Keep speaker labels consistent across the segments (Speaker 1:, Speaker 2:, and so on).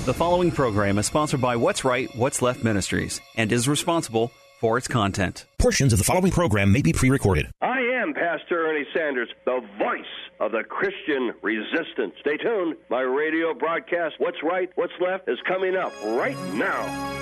Speaker 1: The following program is sponsored by What's Right, What's Left Ministries and is responsible for its content.
Speaker 2: Portions of the following program may be pre-recorded.
Speaker 3: I am Pastor Ernie Sanders, the voice of the Christian resistance. Stay tuned. My radio broadcast, What's Right, What's Left, is coming up right now.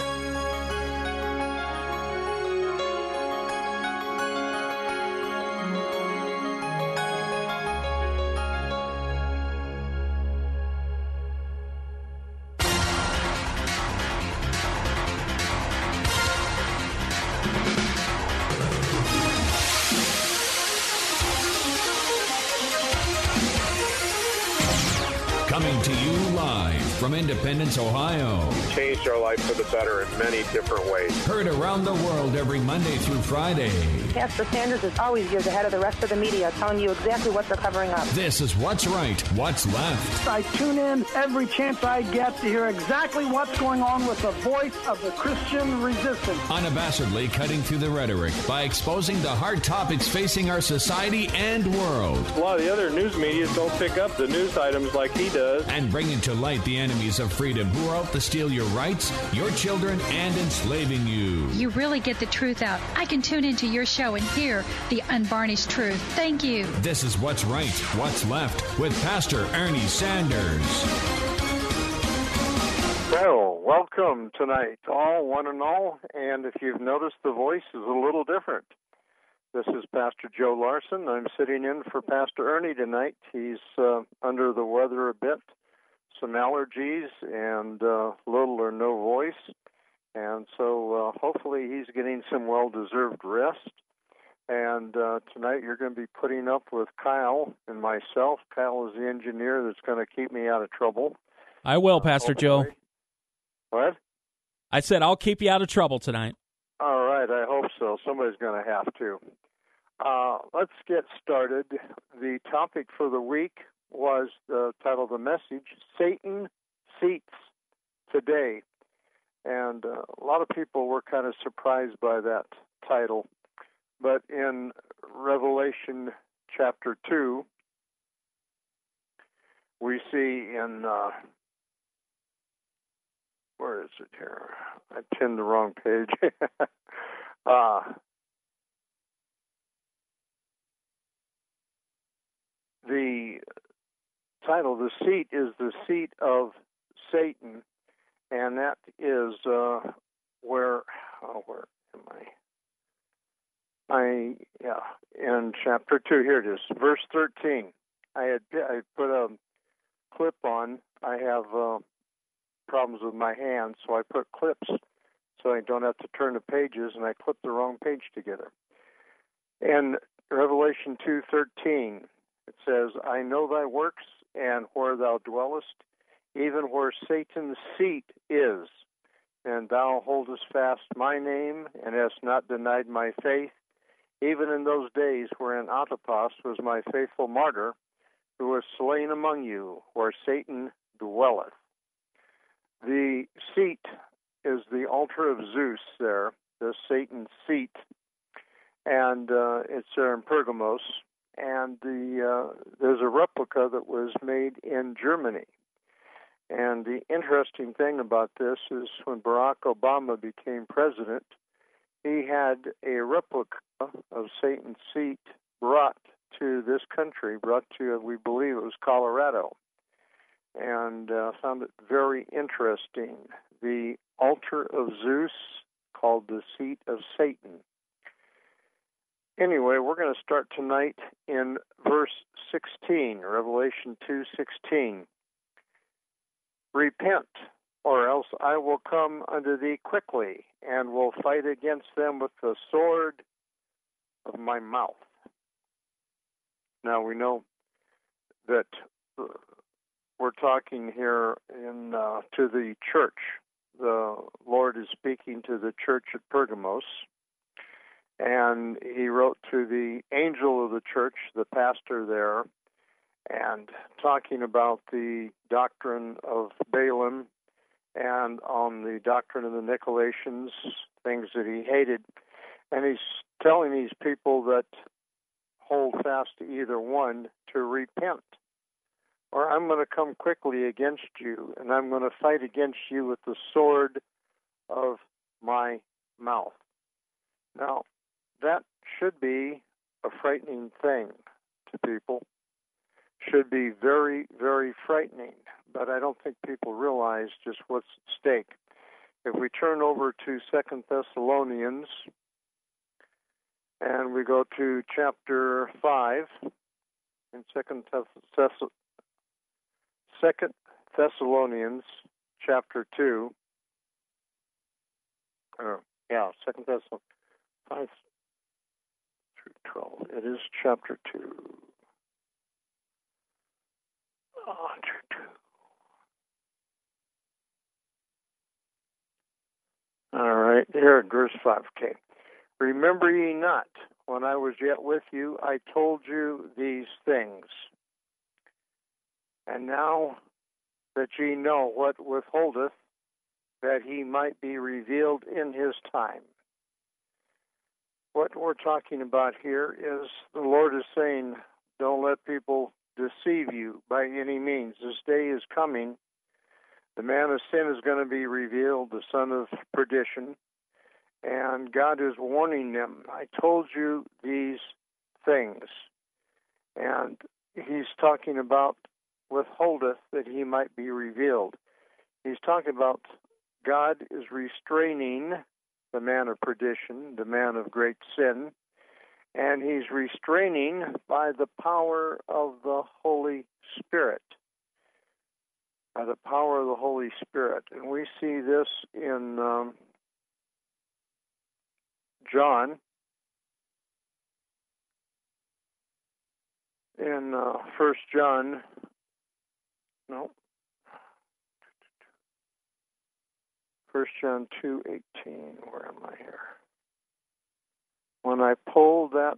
Speaker 4: Coming to you live from Independence, Ohio.
Speaker 5: Changed our life for the better in many different ways.
Speaker 4: Heard around the world every Monday through Friday.
Speaker 6: Pastor Sanders is always years ahead of the rest of the media, telling you exactly what they're covering up.
Speaker 4: This is What's Right, What's Left.
Speaker 7: I tune in every chance I get to hear exactly what's going on with the voice of the Christian resistance.
Speaker 4: Unabashedly cutting through the rhetoric by exposing the hard topics facing our society and world.
Speaker 5: A lot of the other news media don't pick up the news items like he does.
Speaker 4: And bringing to light the enemies of freedom who are out to steal your rights, your children, and enslaving you.
Speaker 8: You really get the truth out. I can tune into your show and hear the unvarnished truth. Thank you.
Speaker 4: This is What's Right, What's Left with Pastor Ernie Sanders.
Speaker 5: Well, welcome tonight, all, one and all. And if you've noticed, the voice is a little different. This is Pastor Joe Larson. I'm sitting in for Pastor Ernie tonight. He's under the weather a bit, some allergies, and little or no voice. And so hopefully he's getting some well-deserved rest. And tonight you're going to be putting up with Kyle and myself. Kyle is the engineer that's going to keep me out of trouble.
Speaker 9: I will, Pastor Joe.
Speaker 5: What?
Speaker 9: I said I'll keep you out of trouble tonight.
Speaker 5: All right, I hope so. Somebody's going to have to. Let's get started. The topic for the week was the title of the message, Satan Seats Today. And a lot of people were kind of surprised by that title. But in Revelation chapter 2, we see in, where is it here? I pinned the wrong page. The title, the seat, is the seat of Satan, and that is where am I? In chapter 2, here it is, verse 13. I put a clip on. I have problems with my hands, so I put clips so I don't have to turn the pages, and I clip the wrong page together. In Revelation 2:13, it says, I know thy works, and where thou dwellest, even where Satan's seat is, and thou holdest fast my name, and hast not denied my faith, even in those days wherein Antipas was my faithful martyr, who was slain among you, where Satan dwelleth. The seat is the altar of Zeus there, the Satan's seat, and it's there in Pergamos. And there's a replica that was made in Germany. And the interesting thing about this is when Barack Obama became president, he had a replica of Satan's seat brought to this country, brought to, we believe it was Colorado. And found it very interesting. The altar of Zeus, called the seat of Satan. Anyway, we're going to start tonight in verse 16, Revelation 2:16. Repent, or else I will come unto thee quickly, and will fight against them with the sword of my mouth. Now we know that we're talking here to the church. The Lord is speaking to the church at Pergamos. And he wrote to the angel of the church, the pastor there, and talking about the doctrine of Balaam and on the doctrine of the Nicolaitans, things that he hated. And he's telling these people that hold fast to either one to repent. or I'm going to come quickly against you, and I'm going to fight against you with the sword of my mouth. Now, that should be a frightening thing to people. Should be very, very frightening, but I don't think people realize just what's at stake. If we turn over to 2 Thessalonians, and we go to chapter 5, in 2 Thessalonians chapter 2, 2 Thessalonians 5 through 12. It is chapter 2. Chapter 2. All right, here at verse 5. Okay. Remember ye not, when I was yet with you, I told you these things. And now that ye know what withholdeth, that he might be revealed in his time. What we're talking about here is the Lord is saying, don't let people deceive you by any means. This day is coming. The man of sin is going to be revealed, the son of perdition. And God is warning them. I told you these things. And he's talking about withholdeth that he might be revealed. He's talking about God is restraining the man of perdition, the man of great sin, and he's restraining by the power of the Holy Spirit. By the power of the Holy Spirit. And we see this in John, in 1 John, 1 John 2:18, where am I here? When I pull that,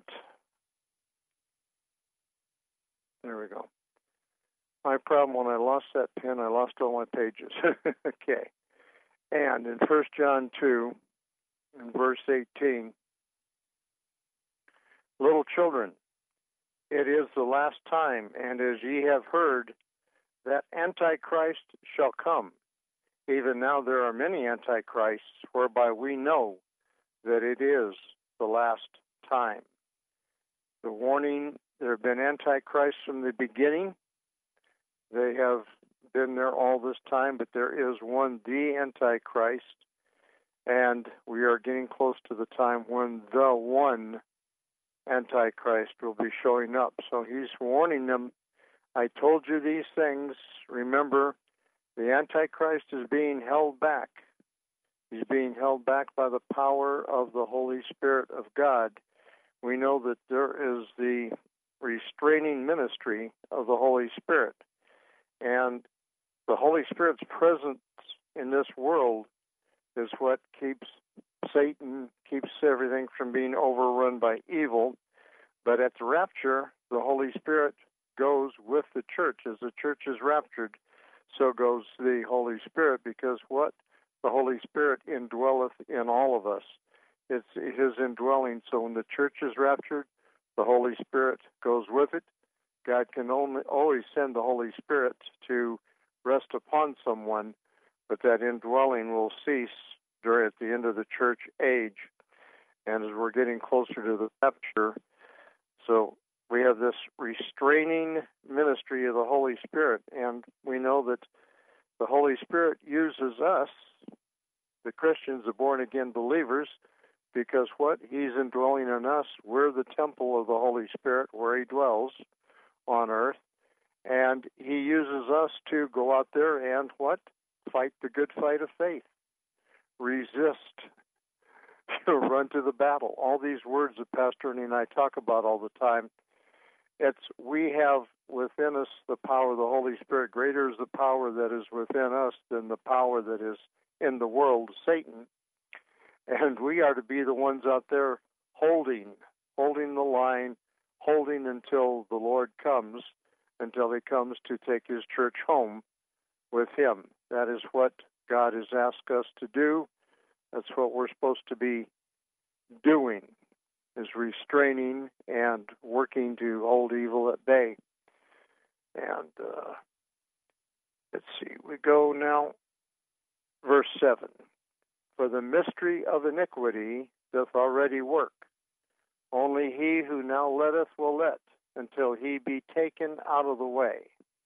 Speaker 5: there we go. My problem, when I lost that pen, I lost all my pages. Okay. And in 1 John 2, in verse 18, little children, it is the last time, and as ye have heard, that Antichrist shall come. Even now there are many antichrists, whereby we know that it is the last time. The warning, there have been antichrists from the beginning. They have been there all this time, but there is one, the Antichrist, and we are getting close to the time when the one Antichrist will be showing up. So he's warning them, I told you these things. Remember, the Antichrist is being held back. He's being held back by the power of the Holy Spirit of God. We know that there is the restraining ministry of the Holy Spirit. And the Holy Spirit's presence in this world is what keeps Satan, keeps everything from being overrun by evil. But at the rapture, the Holy Spirit goes with the church. As the church is raptured, so goes the Holy Spirit, because what? The Holy Spirit indwelleth in all of us. It's his indwelling. So when the church is raptured, the Holy Spirit goes with it. God can always send the Holy Spirit to rest upon someone, but that indwelling will cease at the end of the church age. And as we're getting closer to the rapture, so we have this restraining ministry of the Holy Spirit, and we know that the Holy Spirit uses us, the Christians, the born-again believers, because what? He's indwelling in us. We're the temple of the Holy Spirit where he dwells on earth, and he uses us to go out there and what? Fight the good fight of faith. Resist. Run to the battle. All these words that Pastor Ernie and I talk about all the time, we have within us the power of the Holy Spirit. Greater is the power that is within us than the power that is in the world, Satan. And we are to be the ones out there holding the line, holding until the Lord comes, until he comes to take his church home with him. That is what God has asked us to do. That's what we're supposed to be doing, is restraining and working to hold evil at bay. And let's see, we go now, verse 7. For the mystery of iniquity doth already work. Only he who now letteth will let, until he be taken out of the way.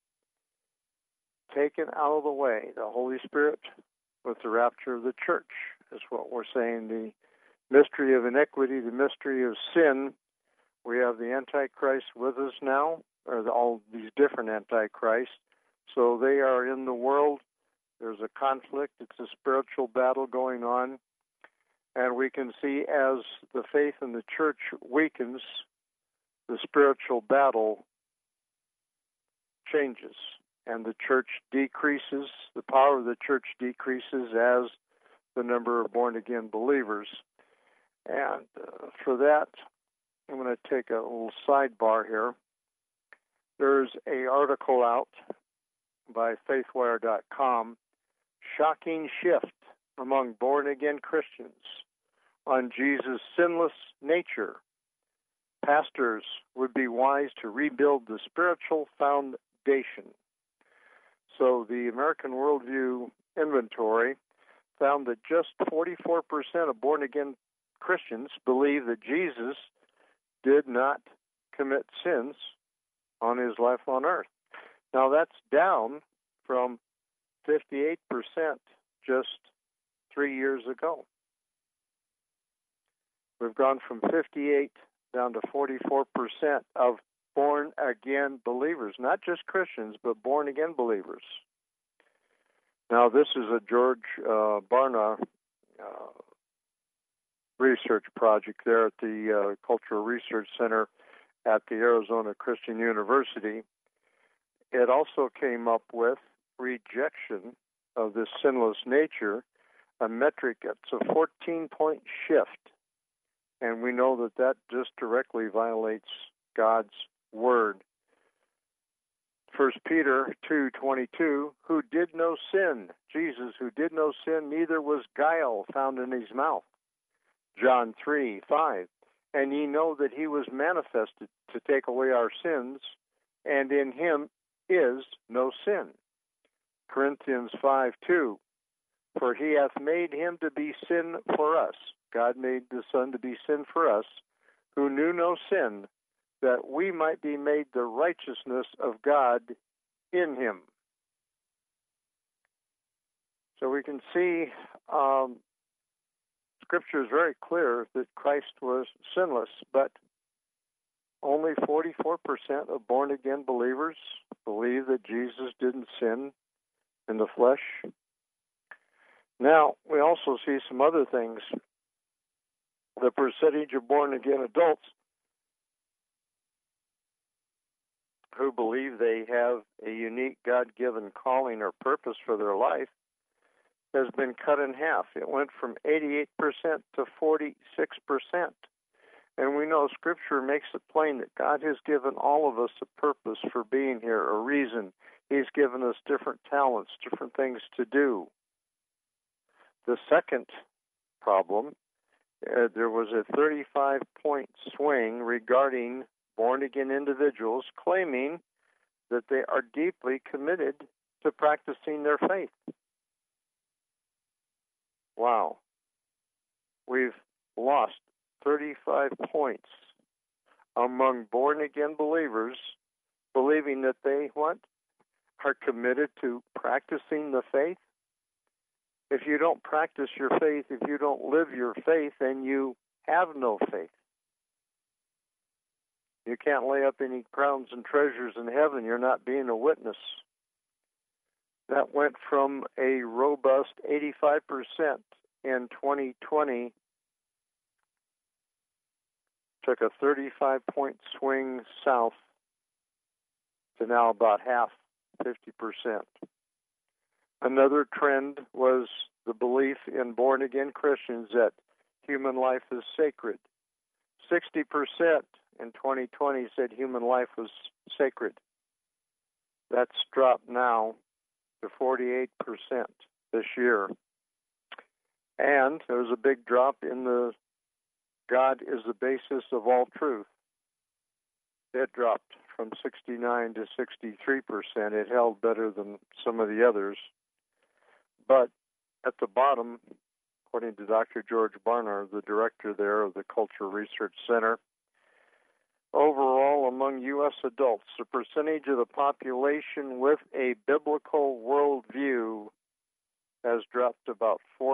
Speaker 5: Taken out of the way. The Holy Spirit with the rapture of the church is what we're saying. The mystery of iniquity, the mystery of sin. We have the Antichrist with us now, or all these different Antichrists. So they are in the world. There's a conflict. It's a spiritual battle going on. And we can see as the faith in the church weakens, the spiritual battle changes. And the church decreases. The power of the church decreases as the number of born-again believers. And for that, I'm going to take a little sidebar here. There's an article out by faithwire.com, Shocking Shift Among Born-Again Christians on Jesus' Sinless Nature. Pastors would be wise to rebuild the spiritual foundation. So the American Worldview Inventory found that just 44% of born-again Christians believe that Jesus did not commit sins on his life on earth. Now that's down from 58% just 3 years ago. We've gone from 58 down to 44% of born-again believers, not just Christians, but born-again believers. Now, this is a George Barna research project there at the Cultural Research Center at the Arizona Christian University. It also came up with rejection of this sinless nature, a metric. It's a 14-point shift. And we know that that just directly violates God's word. 1 Peter 2:22, who did no sin, Jesus, who did no sin, neither was guile found in his mouth. John 3:5, and ye know that he was manifested to take away our sins, and in him is no sin. Corinthians 5:2, for he hath made him to be sin for us. God made the Son to be sin for us, who knew no sin, that we might be made the righteousness of God in him. So we can see Scripture is very clear that Christ was sinless, but only 44% of born-again believers believe that Jesus didn't sin in the flesh. Now, we also see some other things. The percentage of born-again adults who believe they have a unique God-given calling or purpose for their life has been cut in half. It went from 88% to 46%. And we know Scripture makes it plain that God has given all of us a purpose for being here, a reason. He's given us different talents, different things to do. The second problem, there was a 35-point swing regarding born-again individuals claiming that they are deeply committed to practicing their faith. Wow. We've lost 35 points among born-again believers believing that they, are committed to practicing the faith. If you don't practice your faith, if you don't live your faith, then you have no faith. You can't lay up any crowns and treasures in heaven. You're not being a witness. That went from a robust 85% in 2020, took a 35-point swing south to now about half, 50%. Another trend was the belief in born-again Christians that human life is sacred. 60% in 2020 said human life was sacred. That's dropped now to 48% this year. And there was a big drop in the God is the basis of all truth. It dropped from 69 to 63%. It held better than some of the others. But at the bottom, according to Dr. George Barnard, the director there of the Culture Research Center, overall among U.S. adults, the percentage of the population with a biblical worldview has dropped to about 4%.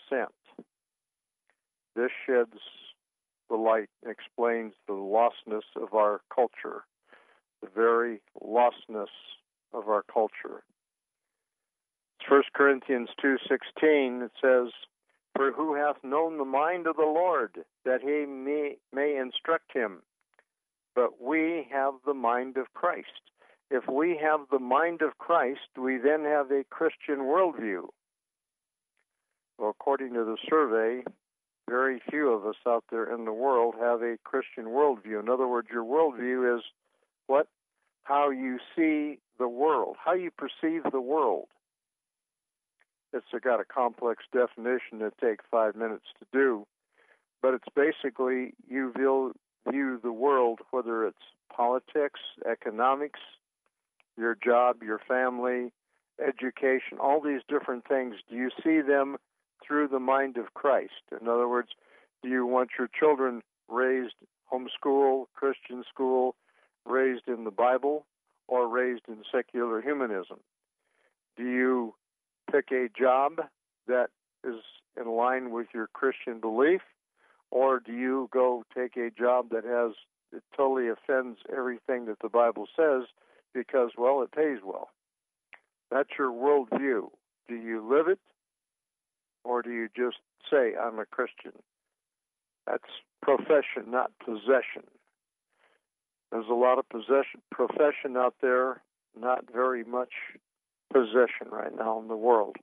Speaker 5: This sheds the light and explains the lostness of our culture, the very lostness of our culture. 1 Corinthians 2:16, it says, "For who hath known the mind of the Lord, that he may instruct him? But we have the mind of Christ." If we have the mind of Christ, we then have a Christian worldview. Well, according to the survey, very few of us out there in the world have a Christian worldview. In other words, your worldview is how you see the world, how you perceive the world. It's got a complex definition that takes 5 minutes to do, but it's basically you view the world, whether it's politics, economics, your job, your family, education, all these different things. Do you see them through the mind of Christ? In other words, do you want your children raised homeschool, Christian school, raised in the Bible, or raised in secular humanism? Do you pick a job that is in line with your Christian belief, or do you go take a job that it totally offends everything that the Bible says because, well, it pays well? That's your worldview. Do you live it, or do you just say, I'm a Christian? That's profession, not possession. There's a lot of profession out there, not very much possession right now in the world.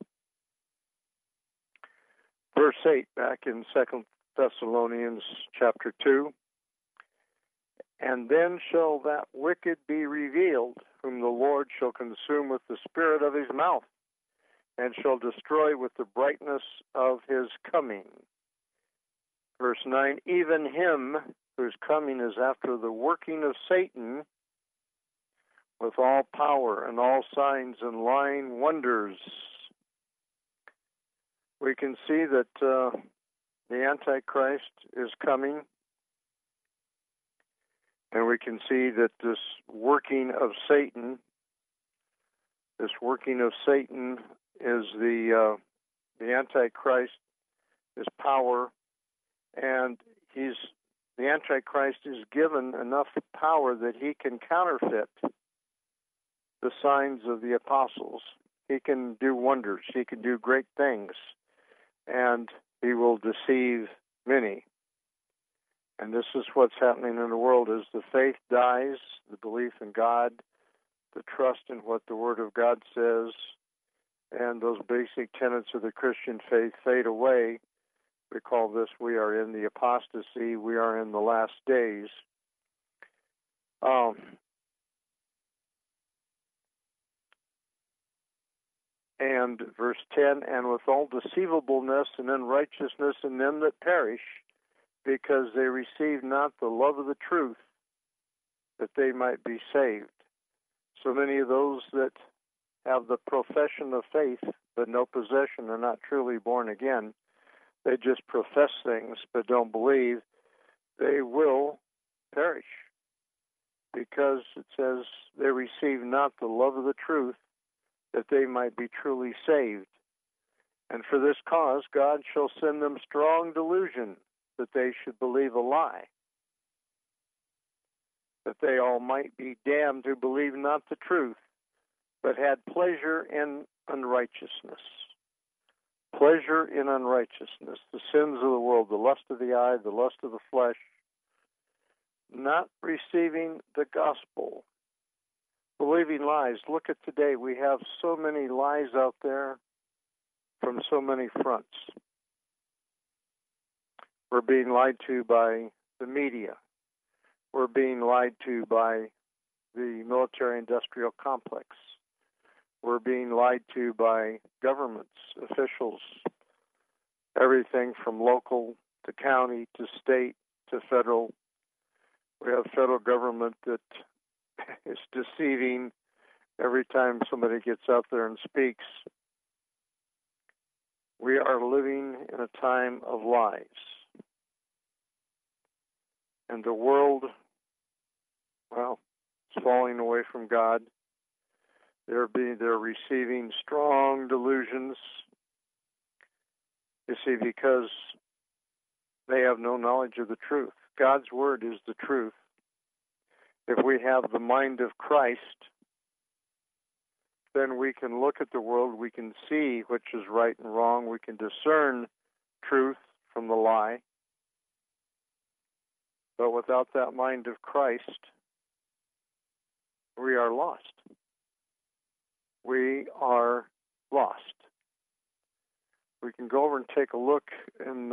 Speaker 5: Verse 8, back in 2 Thessalonians chapter 2, "And then shall that wicked be revealed, whom the Lord shall consume with the spirit of his mouth, and shall destroy with the brightness of his coming." Verse 9, "Even him whose coming is after the working of Satan, with all power and all signs and lying wonders." We can see that the Antichrist is coming, and we can see that this working of Satan is the Antichrist, his power, and the Antichrist is given enough power that he can counterfeit the signs of the apostles. He can do wonders. He can do great things, and he will deceive many. And this is what's happening in the world as the faith dies, the belief in God, the trust in what the Word of God says, and those basic tenets of the Christian faith fade away. We call this, we are in the apostasy, we are in the last days. And verse 10, "And with all deceivableness and unrighteousness in them that perish, because they receive not the love of the truth, that they might be saved." So many of those that have the profession of faith but no possession are not truly born again. They just profess things but don't believe. They will perish, because it says they receive not the love of the truth, that they might be truly saved. And for this cause God shall send them strong delusion, that they should believe a lie, that they all might be damned who believe not the truth, but had pleasure in unrighteousness. Pleasure in unrighteousness, the sins of the world, the lust of the eye, the lust of the flesh, not receiving the gospel, believing lies. Look at today. We have so many lies out there from so many fronts. We're being lied to by the media. We're being lied to by the military-industrial complex. We're being lied to by governments, officials, everything from local to county to state to federal. We have federal government that It's deceiving every time somebody gets out there and speaks. We are living in a time of lies. And the world, well, it's falling away from God. They're receiving strong delusions. You see, because they have no knowledge of the truth. God's word is the truth. If we have the mind of Christ, then we can look at the world, we can see which is right and wrong, we can discern truth from the lie. But without that mind of Christ, we are lost. We are lost. We can go over and take a look in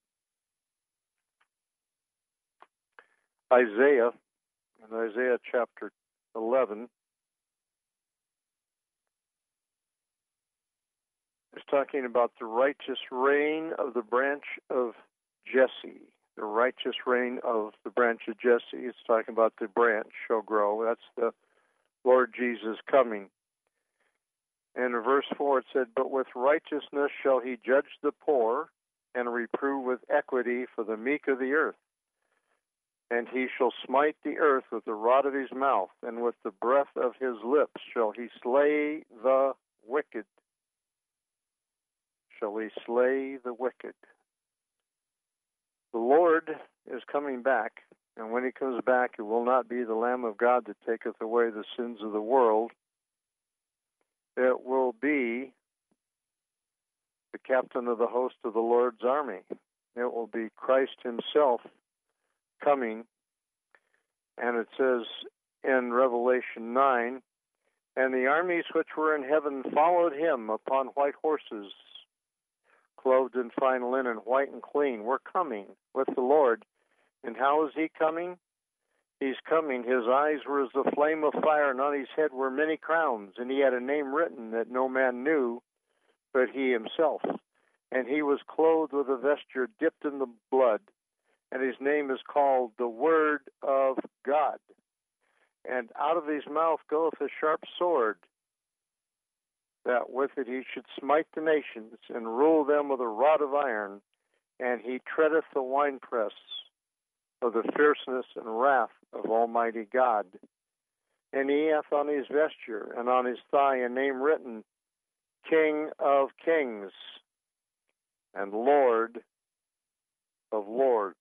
Speaker 5: Isaiah chapter 11. It's talking about the righteous reign of the branch of Jesse. The righteous reign of the branch of Jesse. It's talking about the branch shall grow. That's the Lord Jesus coming. And in verse 4 it said, "But with righteousness shall he judge the poor, and reprove with equity for the meek of the earth. And he shall smite the earth with the rod of his mouth, and with the breath of his lips shall he slay the wicked." Shall he slay the wicked? The Lord is coming back, and when he comes back, it will not be the Lamb of God that taketh away the sins of the world. It will be the captain of the host of the Lord's army. It will be Christ himself coming. And it says in Revelation 9, "And the armies which were in heaven followed him upon white horses, clothed in fine linen, white and clean." We're coming with the Lord. And how is he coming? He's coming. His eyes were as the flame of fire, and on his head were many crowns. And he had a name written that no man knew but he himself. And he was clothed with a vesture dipped in the blood. And his name is called the Word of God. And out of his mouth goeth a sharp sword, that with it he should smite the nations, and rule them with a rod of iron. And he treadeth the winepress of the fierceness and wrath of Almighty God. And he hath on his vesture and on his thigh a name written, King of Kings and Lord of Lords.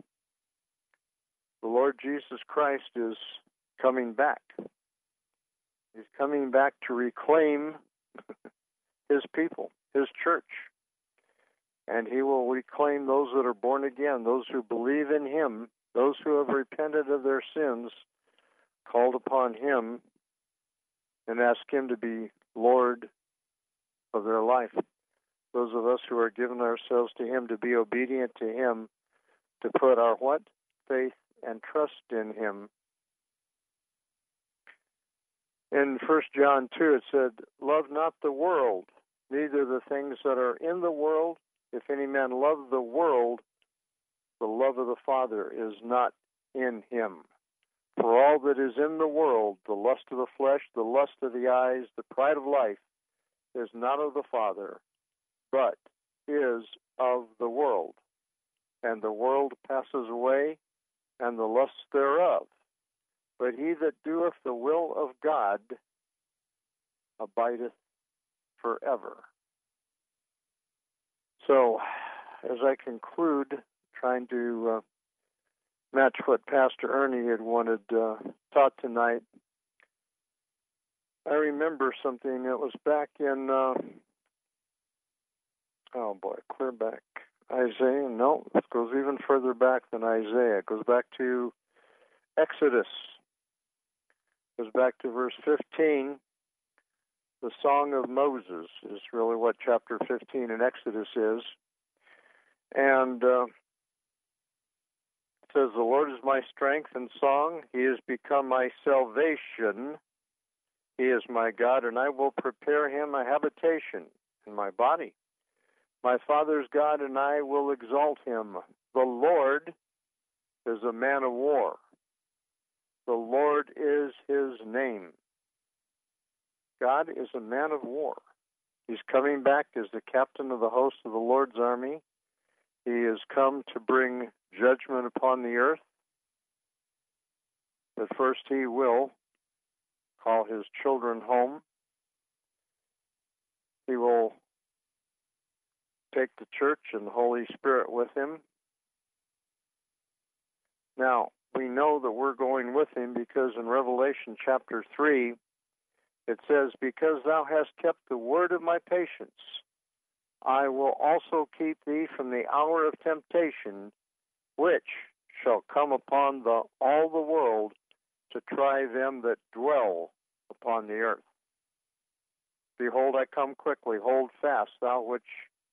Speaker 5: The Lord Jesus Christ is coming back. He's coming back to reclaim his people, his church. And he will reclaim those that are born again, those who believe in him, those who have repented of their sins, called upon him, and asked him to be Lord of their life. Those of us who are giving ourselves to him, to be obedient to him, to put our what? Faith and trust in him. In 1 John 2, it said, "Love not the world, neither the things that are in the world. If any man love the world, the love of the Father is not in him. For all that is in the world, the lust of the flesh, the lust of the eyes, the pride of life, is not of the Father, but is of the world. And the world passes away, and the lusts thereof. But he that doeth the will of God abideth forever." So, as I conclude, trying to match what Pastor Ernie had wanted taught tonight, I remember something that was back in, clear back, Isaiah. No, it goes even further back than Isaiah. It goes back to Exodus. It goes back to verse 15. The Song of Moses is really what chapter 15 in Exodus is. And it says, "The Lord is my strength and song. He has become my salvation. He is my God, and I will prepare him a habitation in my body. My father's God, and I will exalt him. The Lord is a man of war. The Lord is his name. God is a man of war. He's coming back as the captain of the host of the Lord's army. He has come to bring judgment upon the earth. But first he will call his children home. He will take the church and the Holy Spirit with him. Now, we know that we're going with him because in Revelation chapter 3, it says, because thou hast kept the word of my patience, I will also keep thee from the hour of temptation, which shall come upon all the world to try them that dwell upon the earth. Behold, I come quickly. Hold fast, thou which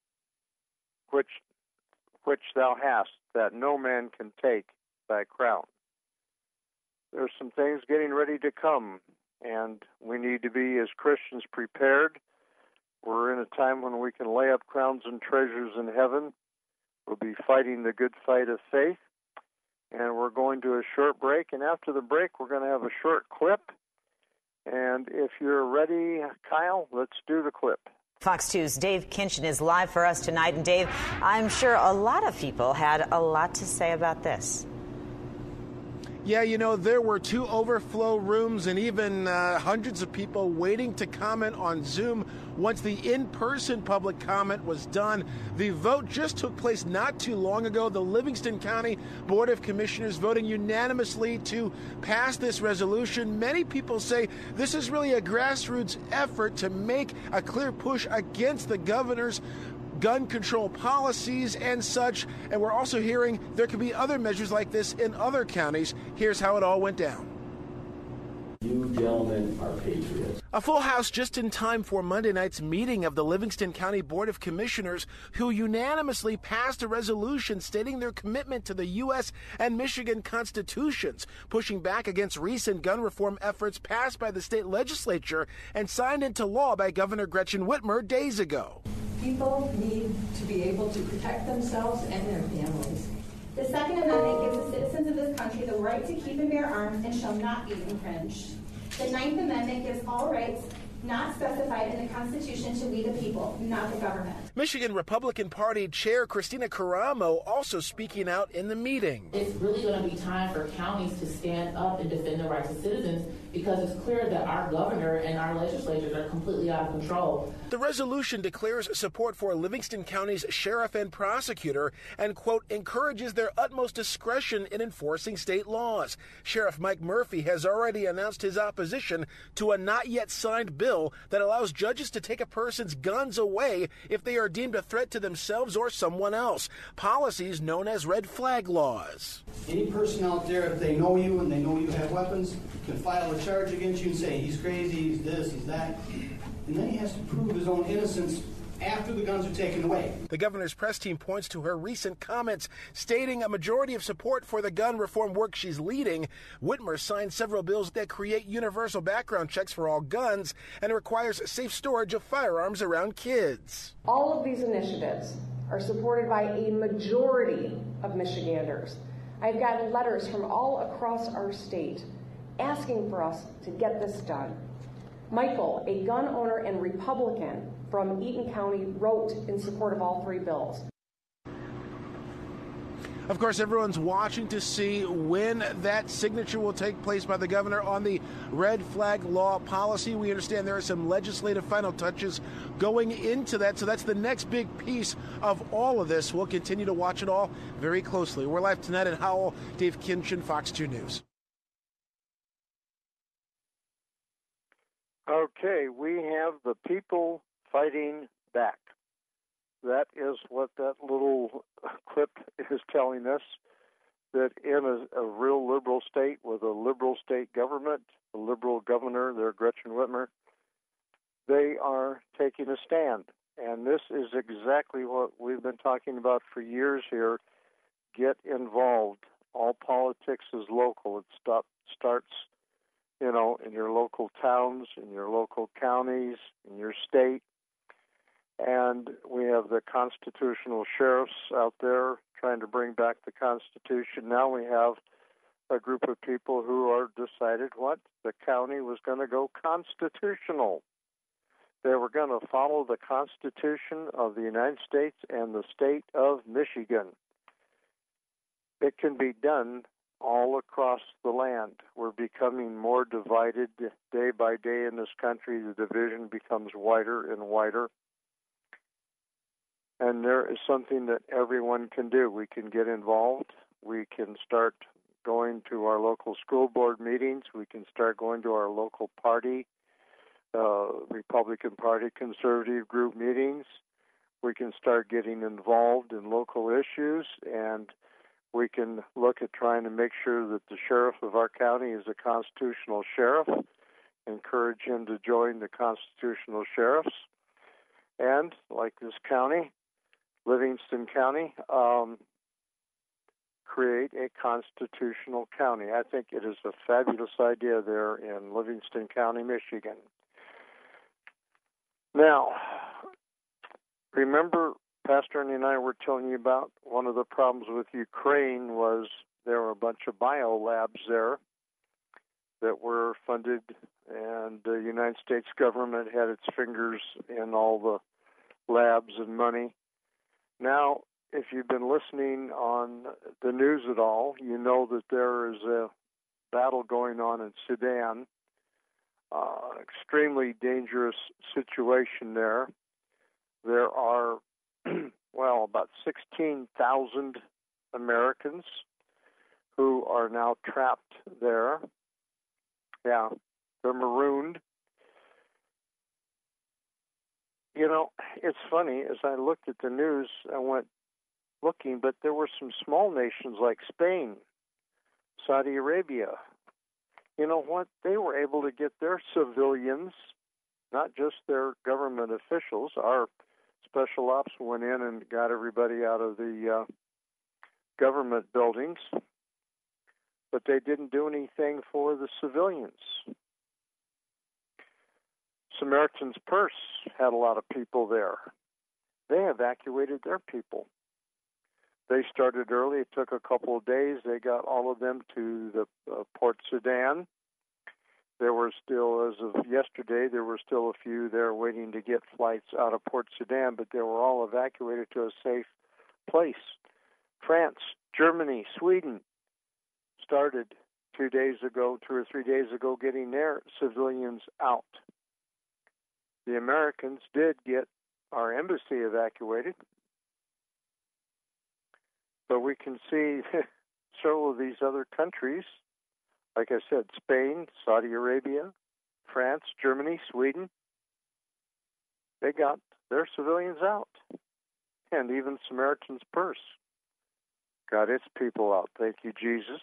Speaker 5: thou hast, that no man can take thy crown. There's some things getting ready to come, and we need to be, as Christians, prepared. We're in a time when we can lay up crowns and treasures in heaven. We'll be fighting the good fight of faith, and we're going to a short break, and after the break, we're going to have a short clip. And if you're ready, Kyle, let's do the clip.
Speaker 10: Fox 2's Dave Kinchin is live for us tonight. And Dave, I'm sure a lot of people had a lot to say about this.
Speaker 11: Yeah, you know, there were 2 overflow rooms and even hundreds of people waiting to comment on Zoom once the in-person public comment was done. The vote just took place not too long ago. The Livingston County Board of Commissioners voting unanimously to pass this resolution. Many people say this is really a grassroots effort to make a clear push against the governor's gun control policies and such. And we're also hearing there could be other measures like this in other counties. Here's how it all went down.
Speaker 12: You gentlemen are patriots.
Speaker 11: A full house just in time for Monday night's meeting of the Livingston County Board of Commissioners, who unanimously passed a resolution stating their commitment to the U.S. and Michigan constitutions, pushing back against recent gun reform efforts passed by the state legislature and signed into law by Governor Gretchen Whitmer days ago.
Speaker 13: People need to be able to protect themselves and their families.
Speaker 14: The Second Amendment gives the citizens of this country the right to keep and bear arms and shall not be infringed. The Ninth Amendment gives all rights not specified in the Constitution to we the people, not the government.
Speaker 11: Michigan Republican Party Chair Christina Caramo also speaking out in the meeting.
Speaker 15: It's really going to be time for counties to stand up and defend the rights of citizens, because it's clear that our governor and our legislatures are completely out of control.
Speaker 11: The resolution declares support for Livingston County's sheriff and prosecutor and, quote, encourages their utmost discretion in enforcing state laws. Sheriff Mike Murphy has already announced his opposition to a not yet signed bill that allows judges to take a person's guns away if they are deemed a threat to themselves or someone else. Policies known as red flag laws.
Speaker 16: Any person out there, if they know you and they know you have weapons, can file a charge against you and say he's crazy, he's this, he's that. And then he has to prove his own innocence after the guns are taken away.
Speaker 11: The governor's press team points to her recent comments stating a majority of support for the gun reform work she's leading. Whitmer signed several bills that create universal background checks for all guns and requires safe storage of firearms around kids.
Speaker 17: All of these initiatives are supported by a majority of Michiganders. I've gotten letters from all across our state asking for us to get this done. Michael, a gun owner and Republican from Eaton County, wrote in support of all 3 bills.
Speaker 11: Of course, everyone's watching to see when that signature will take place by the governor on the red flag law policy. We understand there are some legislative final touches going into that, so that's the next big piece of all of this. We'll continue to watch it all very closely. We're live tonight in Howell. Dave Kinchin, Fox 2 News.
Speaker 5: Okay, we have the people fighting back. That is what that little clip is telling us, that in a real liberal state with a liberal state government, a liberal governor, there, Gretchen Whitmer, they are taking a stand. And this is exactly what we've been talking about for years here. Get involved. All politics is local. It starts, you know, in your local towns, in your local counties, in your state. And we have the constitutional sheriffs out there trying to bring back the Constitution. Now we have a group of people who are decided what? The county was going to go constitutional. They were going to follow the Constitution of the United States and the state of Michigan. It can be done all across the land. We're becoming more divided day by day in this country. The division becomes wider and wider. And there is something that everyone can do. We can get involved. We can start going to our local school board meetings. We can start going to our local party, Republican Party, conservative group meetings. We can start getting involved in local issues, and we can look at trying to make sure that the sheriff of our county is a constitutional sheriff, encourage him to join the constitutional sheriffs, and like this county, Livingston County, create a constitutional county. I think it is a fabulous idea there in Livingston County, Michigan. Now, remember, Pastor Ernie and I were telling you about one of the problems with Ukraine was there were a bunch of biolabs there that were funded, and the United States government had its fingers in all the labs and money. Now, if you've been listening on the news at all, you know that there is a battle going on in Sudan, extremely dangerous situation there. There are, about 16,000 Americans who are now trapped there. Yeah, they're marooned. You know, it's funny, as I looked at the news, I went looking, but there were some small nations like Spain, Saudi Arabia. You know what? They were able to get their civilians, not just their government officials. Our special ops went in and got everybody out of the government buildings, but they didn't do anything for the civilians. Samaritan's Purse had a lot of people there. They evacuated their people. They started early. It took a couple of days. They got all of them to the Port Sudan. There were still, as of yesterday, there were still a few there waiting to get flights out of Port Sudan, but they were all evacuated to a safe place. France, Germany, Sweden started 2 or 3 days ago, getting their civilians out. The Americans did get our embassy evacuated, but we can see several of these other countries, like I said, Spain, Saudi Arabia, France, Germany, Sweden, they got their civilians out. And even Samaritan's Purse got its people out. Thank you, Jesus.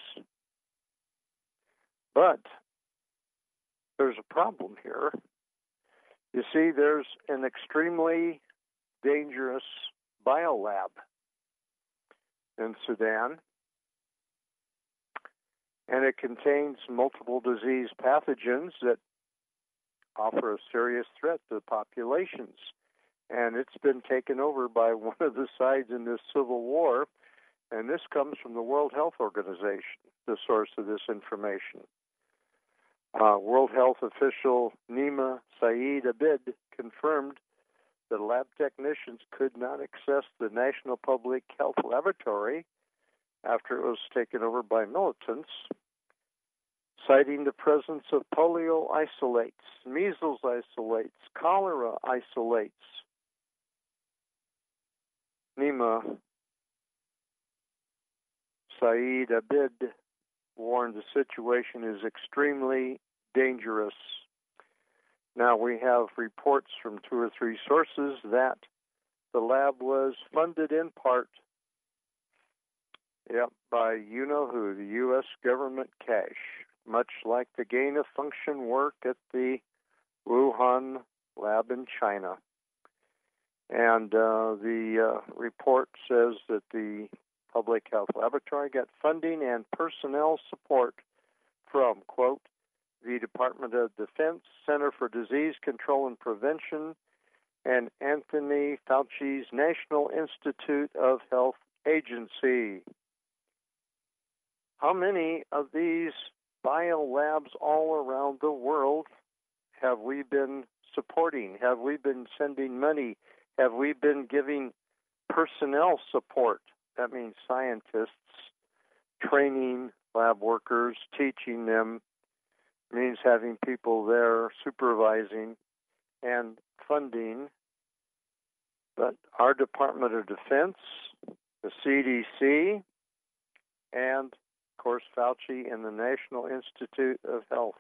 Speaker 5: But there's a problem here. You see, there's an extremely dangerous biolab in Sudan, and it contains multiple disease pathogens that offer a serious threat to the populations. And it's been taken over by one of the sides in this civil war, and this comes from the World Health Organization, the source of this information. World Health official Nima Saeed Abid confirmed that lab technicians could not access the National Public Health Laboratory after it was taken over by militants, citing the presence of polio isolates, measles isolates, cholera isolates. Nima Saeed Abid warned the situation is extremely dangerous. Now, we have reports from 2 or 3 sources that the lab was funded in part by you-know-who, the U.S. government cash, much like the gain-of-function work at the Wuhan lab in China. And the report says that the Public Health Laboratory got funding and personnel support from, quote, the Department of Defense, Center for Disease Control and Prevention, and Anthony Fauci's National Institute of Health Agency. how many of these biolabs all around the world have we been supporting? Have we been sending money? Have we been giving personnel support? That means scientists, training lab workers, teaching them. It means having people there supervising and funding. But our Department of Defense, the CDC, and, of course, Fauci and the National Institute of Health.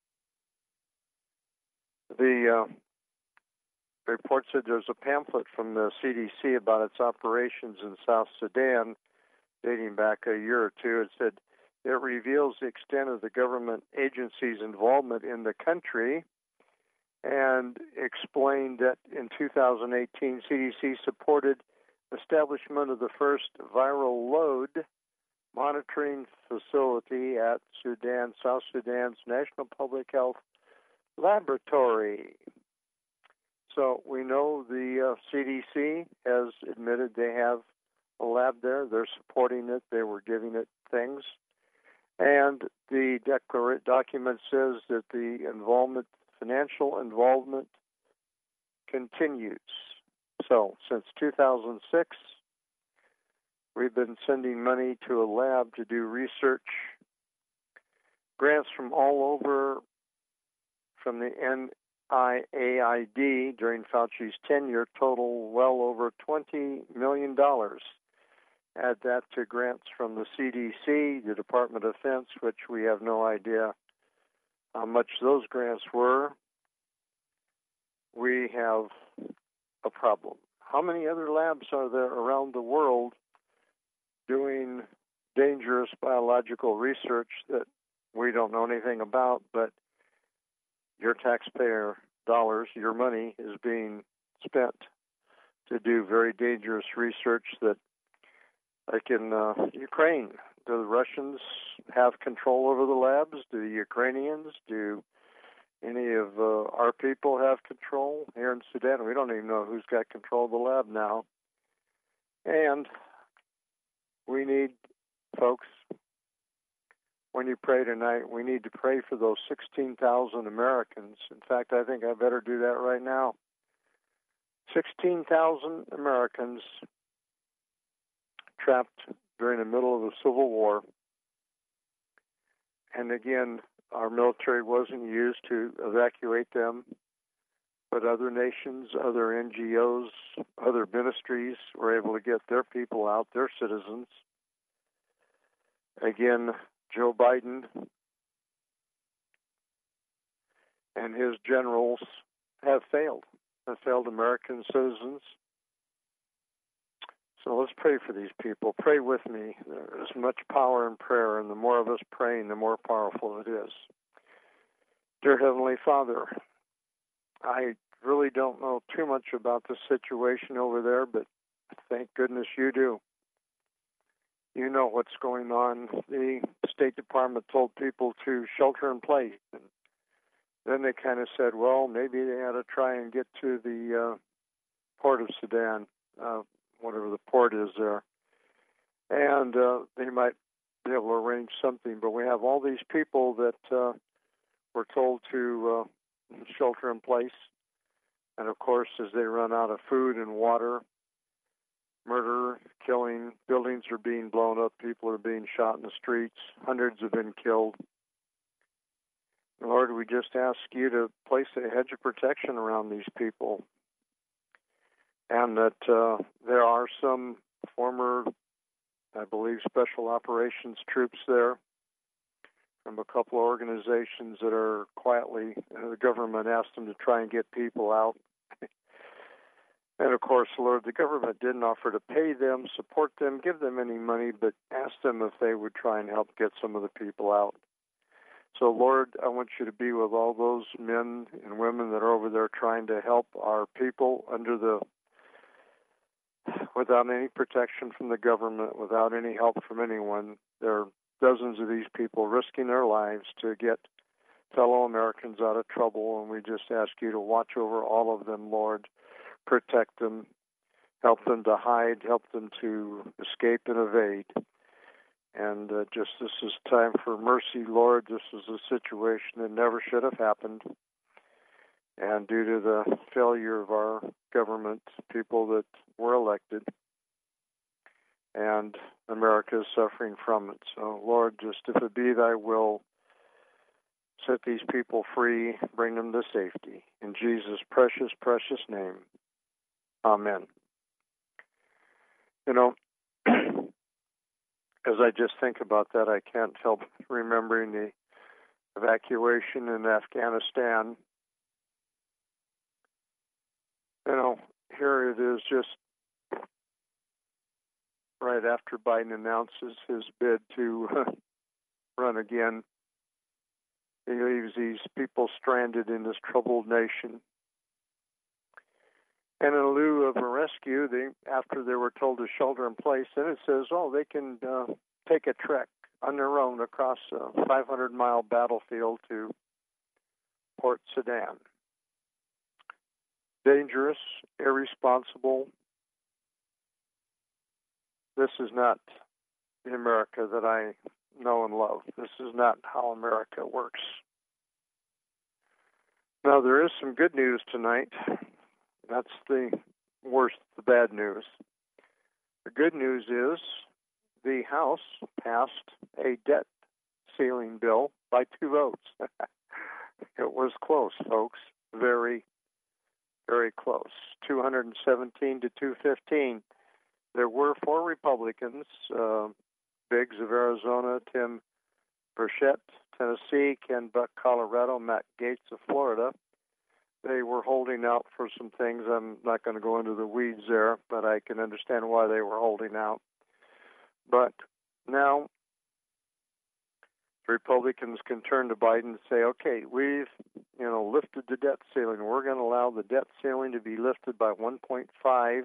Speaker 5: The report said there's a pamphlet from the CDC about its operations in South Sudan dating back a year or two. It said it reveals the extent of the government agency's involvement in the country and explained that in 2018, CDC supported establishment of the first viral load monitoring facility at South Sudan's National Public Health Laboratory. So we know the CDC has admitted they have a lab there. They're supporting it. They were giving it things. And the document says that the financial involvement continues. So since 2006, we've been sending money to a lab to do research. Grants from all over, from the NIAID during Fauci's tenure, total well over $20 million. Add that to grants from the CDC, the Department of Defense, which we have no idea how much those grants were. We have a problem. How many other labs are there around the world doing dangerous biological research that we don't know anything about, but your taxpayer dollars, your money, is being spent to do very dangerous research that, like in Ukraine, do the Russians have control over the labs? Do the Ukrainians? Do any of our people have control? Here in Sudan, we don't even know who's got control of the lab now. And we need, folks, when you pray tonight, we need to pray for those 16,000 Americans. In fact, I think I better do that right now. 16,000 Americans trapped during the middle of the Civil War. And again, our military wasn't used to evacuate them, but other nations, other NGOs, other ministries were able to get their people out, their citizens. Again, Joe Biden and his generals have failed American citizens. So let's pray for these people. Pray with me. There is much power in prayer, and the more of us praying, the more powerful it is. Dear Heavenly Father, I really don't know too much about the situation over there, but thank goodness you do. You know what's going on. The State Department told people to shelter in place. And then they kind of said, well, maybe they ought to try and get to the port of Sudan, whatever the port is there. And they might be able to arrange something. But we have all these people that were told to shelter in place. And, of course, as they run out of food and water, murder, killing, buildings are being blown up, people are being shot in the streets, hundreds have been killed. Lord, we just ask you to place a hedge of protection around these people, and that there are some former, I believe, special operations troops there from a couple of organizations that are quietly, the government asked them to try and get people out. And, of course, Lord, the government didn't offer to pay them, support them, give them any money, but asked them if they would try and help get some of the people out. So, Lord, I want you to be with all those men and women that are over there trying to help our people without any protection from the government, without any help from anyone. There are dozens of these people risking their lives to get fellow Americans out of trouble, and we just ask you to watch over all of them, Lord. Protect them, help them to hide, help them to escape and evade. And just this is time for mercy, Lord. This is a situation that never should have happened. And due to the failure of our government, people that were elected, and America is suffering from it. So, Lord, just if it be thy will, set these people free, bring them to safety. In Jesus' precious, precious name. Amen. You know, as I just think about that, I can't help remembering the evacuation in Afghanistan. You know, here it is just right after Biden announces his bid to run again. He leaves these people stranded in this troubled nation. And in lieu of a rescue, after they were told to shelter in place, then it says, they can take a trek on their own across a 500-mile battlefield to Port Sudan. Dangerous, irresponsible. This is not the America that I know and love. This is not how America works. Now, there is some good news tonight. That's the worst, the bad news. The good news is the House passed a debt ceiling bill by 2 votes. It was close, folks. Very, very close. 217 to 215. There were 4 Republicans, Biggs of Arizona, Tim Burchett, Tennessee, Ken Buck, Colorado, Matt Gaetz of Florida. They were holding out for some things. I'm not going to go into the weeds there, but I can understand why they were holding out. But now Republicans can turn to Biden and say, okay, we've lifted the debt ceiling. We're going to allow the debt ceiling to be lifted by 1.5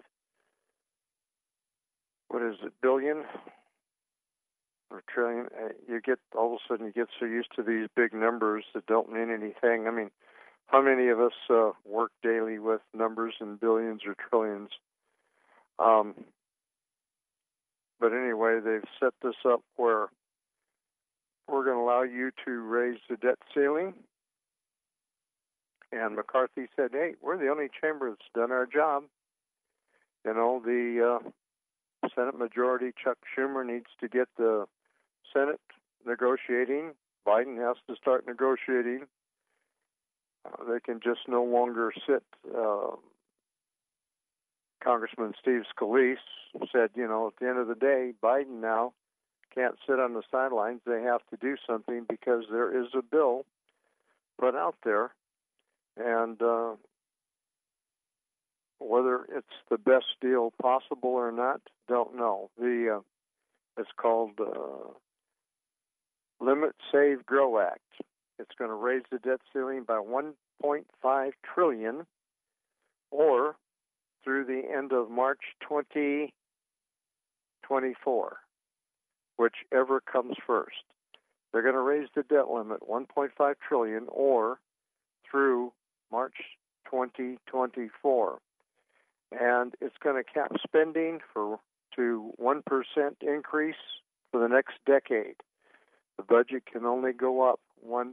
Speaker 5: billion or trillion. All of a sudden you get so used to these big numbers that don't mean anything. I mean, how many of us work daily with numbers in billions or trillions? But anyway, they've set this up where we're going to allow you to raise the debt ceiling. And McCarthy said, hey, we're the only chamber that's done our job. The Senate Majority, Chuck Schumer, needs to get the Senate negotiating. Biden has to start negotiating. They can just no longer sit. Congressman Steve Scalise said, at the end of the day, Biden now can't sit on the sidelines. They have to do something because there is a bill put out there. And whether it's the best deal possible or not, don't know. It's called Limit, Save, Grow Act. It's going to raise the debt ceiling by $1.5 trillion, or through the end of March 2024, whichever comes first. They're going to raise the debt limit $1.5 trillion, or through March 2024, and it's going to cap spending to 1% increase for the next decade. The budget can only go up 1%.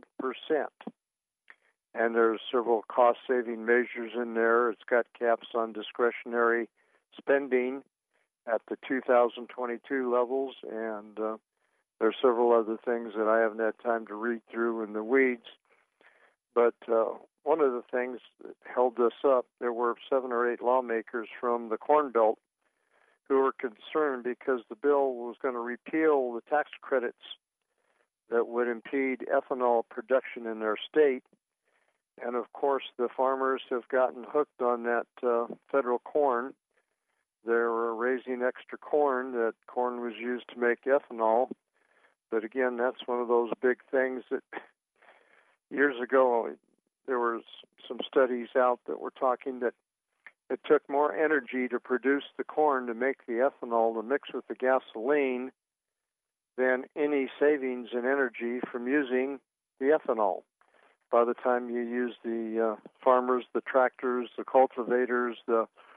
Speaker 5: And there's several cost-saving measures in there. It's got caps on discretionary spending at the 2022 levels, and there's several other things that I haven't had time to read through in the weeds. But one of the things that held this up, there were 7 or 8 lawmakers from the Corn Belt who were concerned because the bill was going to repeal the tax credits that would impede ethanol production in their state. And, of course, the farmers have gotten hooked on that federal corn. They're raising extra corn. That corn was used to make ethanol. But, again, that's one of those big things that years ago there was some studies out that were talking that it took more energy to produce the corn to make the ethanol to mix with the gasoline than any savings in energy from using the ethanol. By the time you use the farmers, the tractors, the cultivators, the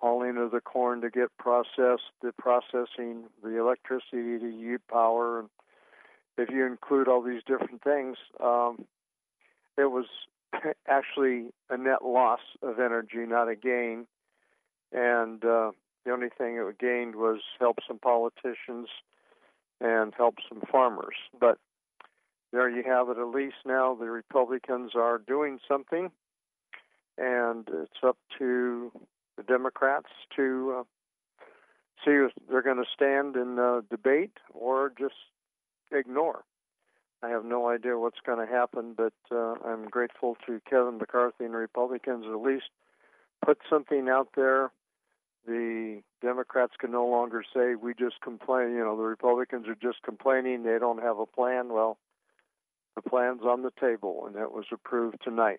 Speaker 5: hauling of the corn to get processed, the processing, the electricity to use power, and if you include all these different things, it was actually a net loss of energy, not a gain. And the only thing it gained was help some politicians and help some farmers. But there you have it. At least now the Republicans are doing something, and it's up to the Democrats to see if they're going to stand and debate or just ignore. I have no idea what's going to happen, but I'm grateful to Kevin McCarthy and the Republicans at least put something out there. The Democrats can no longer say, we just complain, the Republicans are just complaining, they don't have a plan. Well, the plan's on the table, and it was approved tonight.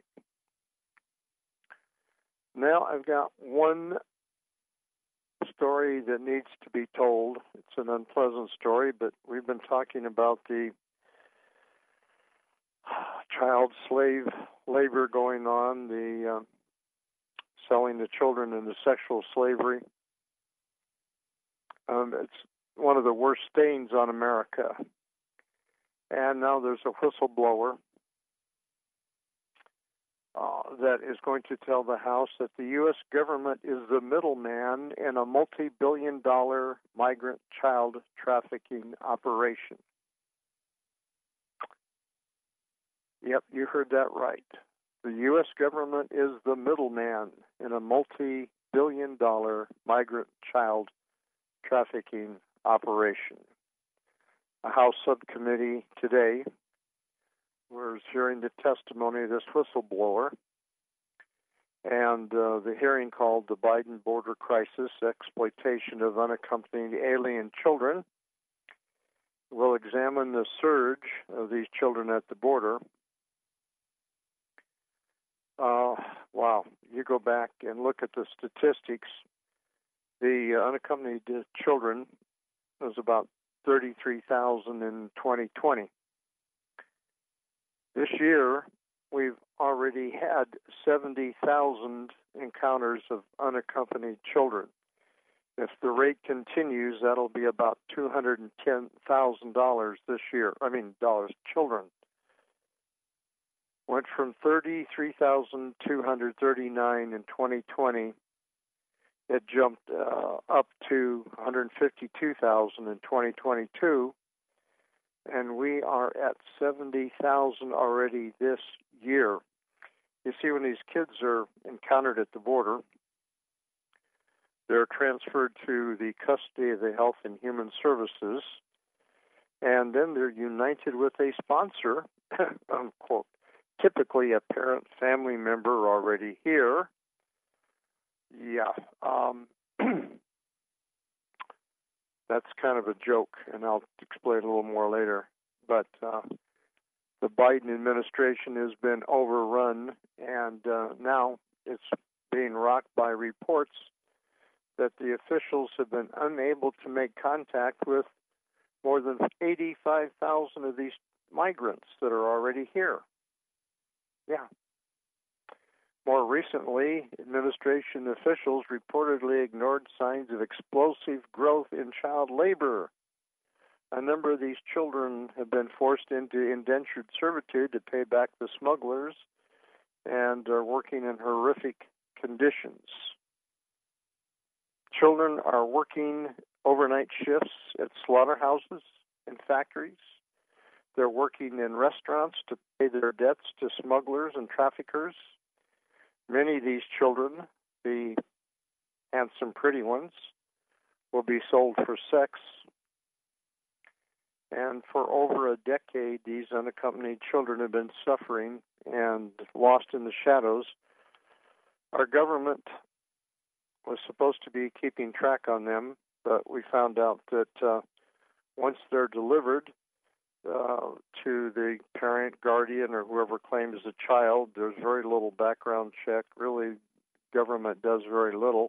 Speaker 5: Now I've got one story that needs to be told. It's an unpleasant story, but we've been talking about the child slave labor going on, the selling the children into sexual slavery. It's one of the worst stains on America. And now there's a whistleblower that is going to tell the House that the U.S. government is the middleman in a multi-billion-dollar migrant child trafficking operation. Yep, you heard that right. The U.S. government is the middleman in a multi-billion-dollar migrant child trafficking operation. A House subcommittee today was hearing the testimony of this whistleblower, and the hearing called the Biden Border Crisis, Exploitation of Unaccompanied Alien Children, will examine the surge of these children at the border. Wow, you go back and look at the statistics. The unaccompanied children was about 33,000 in 2020. This year, we've already had 70,000 encounters of unaccompanied children. If the rate continues, that'll be about $210,000 this year. Children. Went from 33,239 in 2020. It jumped up to 152,000 in 2022. And we are at 70,000 already this year. You see, when these kids are encountered at the border, they're transferred to the custody of the Health and Human Services, and then they're united with a sponsor, unquote, typically a parent family member already here. Yeah. That's kind of a joke, and I'll explain a little more later. But the Biden administration has been overrun, and now it's being rocked by reports that the officials have been unable to make contact with more than 85,000 of these migrants that are already here. Yeah. More recently, administration officials reportedly ignored signs of explosive growth in child labor. A number of these children have been forced into indentured servitude to pay back the smugglers and are working in horrific conditions. Children are working overnight shifts at slaughterhouses and factories. They're working in restaurants to pay their debts to smugglers and traffickers. Many of these children, the handsome, pretty ones, will be sold for sex. And for over a decade, these unaccompanied children have been suffering and lost in the shadows. Our government was supposed to be keeping track on them, but we found out that once they're delivered to the parent, guardian, or whoever claims the child, there's very little background check. Really, government does very little.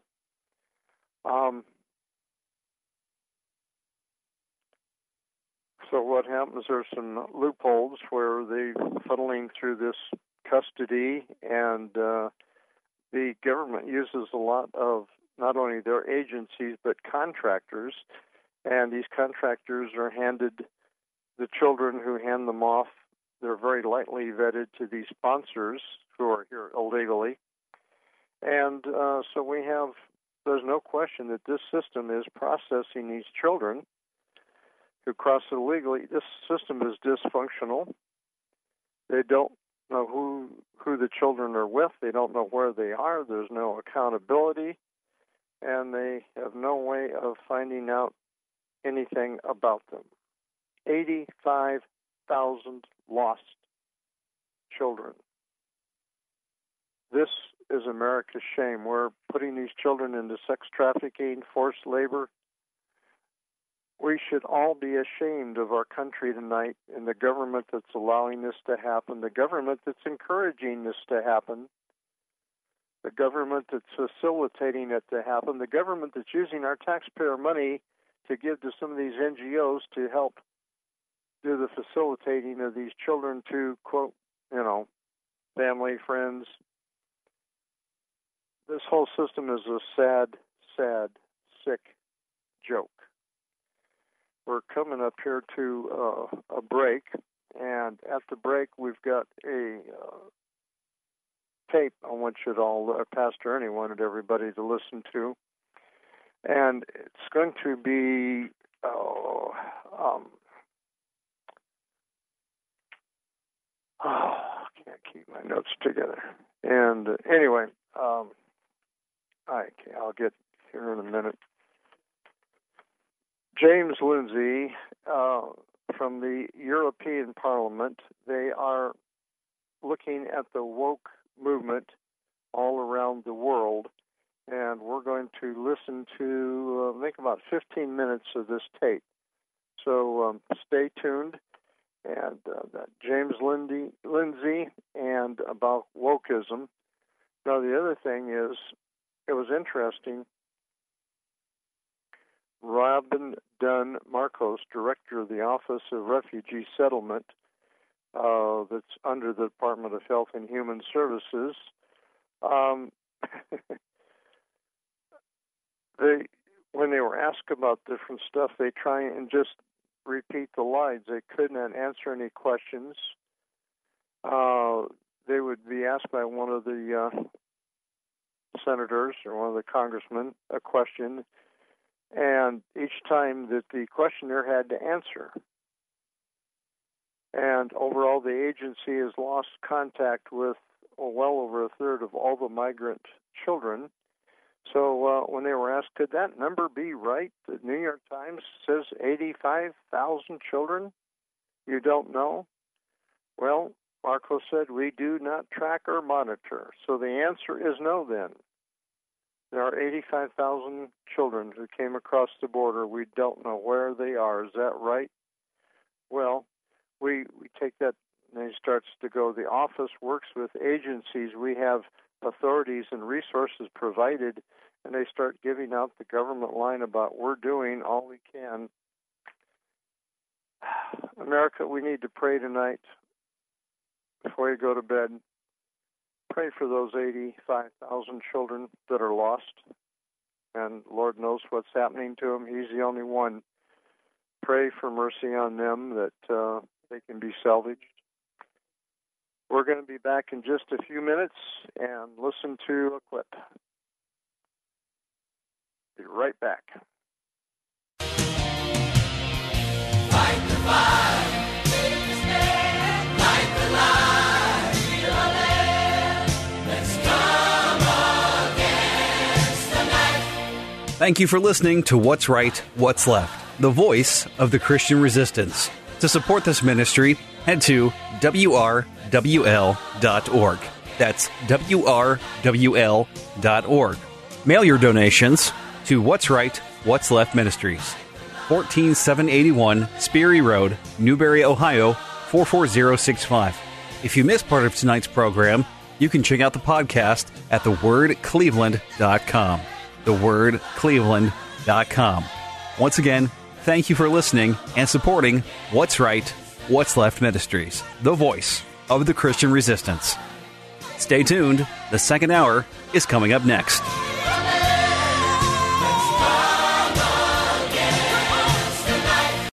Speaker 5: So what happens, there's some loopholes where they're funneling through this custody, and the government uses a lot of not only their agencies, but contractors. And these contractors are handed the children who hand them off. They're very lightly vetted to these sponsors who are here illegally. And so there's no question that this system is processing these children who cross it illegally. This system is dysfunctional. They don't know who the children are with. They don't know where they are. There's no accountability. And they have no way of finding out anything about them. 85,000 lost children. This is America's shame. We're putting these children into sex trafficking, forced labor. We should all be ashamed of our country tonight and the government that's allowing this to happen, the government that's encouraging this to happen, the government that's facilitating it to happen, the government that's using our taxpayer money to give to some of these NGOs to help do the facilitating of these children to, quote, family, friends. This whole system is a sad, sad, sick joke. We're coming up here to a break, and at the break we've got a tape I want you to all, Pastor Ernie wanted everybody to listen to, and it's going to be I can't keep my notes together. And anyway, I'll get here in a minute. James Lindsay from the European Parliament, they are looking at the woke movement all around the world, and we're going to listen to, I think, about 15 minutes of this tape. So stay tuned. And that James Lindsay and about wokeism. Now, the other thing is, it was interesting. Robin Dunn Marcos, director of the Office of Refugee Settlement, that's under the Department of Health and Human Services, when they were asked about different stuff, they try and just repeat the lines. They couldn't answer any questions. They would be asked by one of the senators or one of the congressmen a question, and each time that the questioner had to answer. And overall, the agency has lost contact with well over a third of all the migrant children. So when they were asked, could that number be right? The New York Times says 85,000 children. You don't know? Well, Marco said, we do not track or monitor. So the answer is no then. There are 85,000 children who came across the border. We don't know where they are. Is that right? Well, we take that, and he starts to go, the office works with agencies. We have authorities and resources provided, and they start giving out the government line about we're doing all we can. America, we need to pray tonight before you go to bed. Pray for those 85,000 children that are lost, and Lord knows what's happening to them. He's the only one. Pray for mercy on them, that they can be salvaged. We're going to be back in just a few minutes and listen to a clip. Be right back.
Speaker 18: Fight the fight, take the stand, light the light, feel the land. Let's come against the night.
Speaker 1: Thank you for listening to What's Right, What's Left, the voice of the Christian resistance. To support this ministry, head to WRWL.org. That's WRWL.org. Mail your donations to What's Right, What's Left Ministries, 14781 Sperry Road, Newberry, Ohio, 44065. If you missed part of tonight's program, you can check out the podcast at thewordcleveland.com. Thewordcleveland.com. Once again, thank you for listening and supporting What's Right, What's Left Ministries, the voice of the Christian resistance. Stay tuned. The second hour is coming up next.